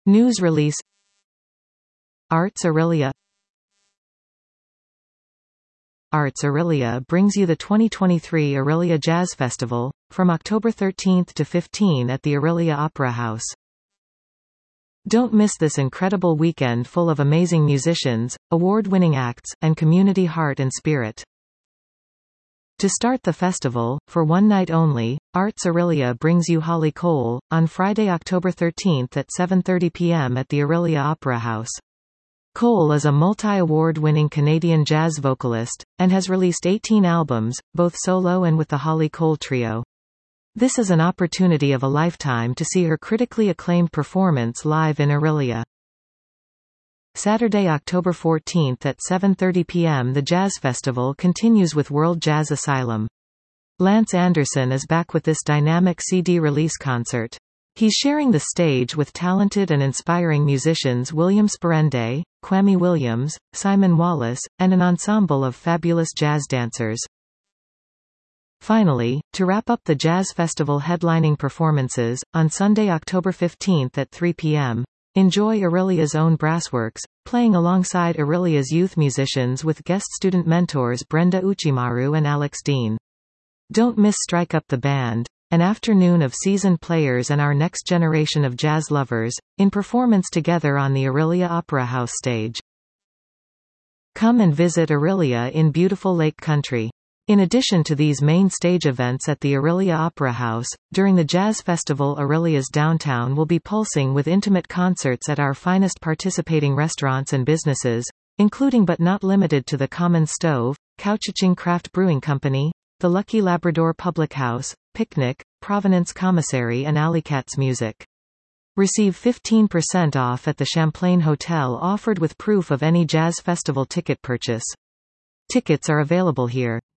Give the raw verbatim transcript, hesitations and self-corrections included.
News release. Arts Aurelia. Arts Aurelia brings you the twenty twenty-three Aurelia Jazz Festival, from October thirteenth to fifteenth at the Aurelia Opera House. Don't miss this incredible weekend full of amazing musicians, award-winning acts, and community heart and spirit. To start the festival, for one night only, Arts Aurelia brings you Holly Cole, on Friday, October thirteenth at seven thirty p m at the Aurelia Opera House. Cole is a multi-award-winning Canadian jazz vocalist, and has released eighteen albums, both solo and with the Holly Cole Trio. This is an opportunity of a lifetime to see her critically acclaimed performance live in Aurelia. Saturday, October fourteenth at seven thirty p m the Jazz Festival continues with World Jazz Asylum. Lance Anderson is back with this dynamic C D release concert. He's sharing the stage with talented and inspiring musicians William Sperende, Kwame Williams, Simon Wallace, and an ensemble of fabulous jazz dancers. Finally, to wrap up the Jazz Festival headlining performances, on Sunday, October fifteenth at three p m, enjoy Aurelia's own Brassworks, playing alongside Aurelia's youth musicians with guest student mentors Brenda Uchimaru and Alex Dean. Don't miss Strike Up the Band, an afternoon of seasoned players and our next generation of jazz lovers, in performance together on the Aurelia Opera House stage. Come and visit Aurelia in beautiful Lake Country. In addition to these main stage events at the Aurelia Opera House, during the Jazz Festival Aurelia's downtown will be pulsing with intimate concerts at our finest participating restaurants and businesses, including but not limited to the Common Stove, Couchiching Craft Brewing Company, the Lucky Labrador Public House, Picnic, Provenance Commissary and Alleycats Music. Receive fifteen percent off at the Champlain Hotel offered with proof of any Jazz Festival ticket purchase. Tickets are available here.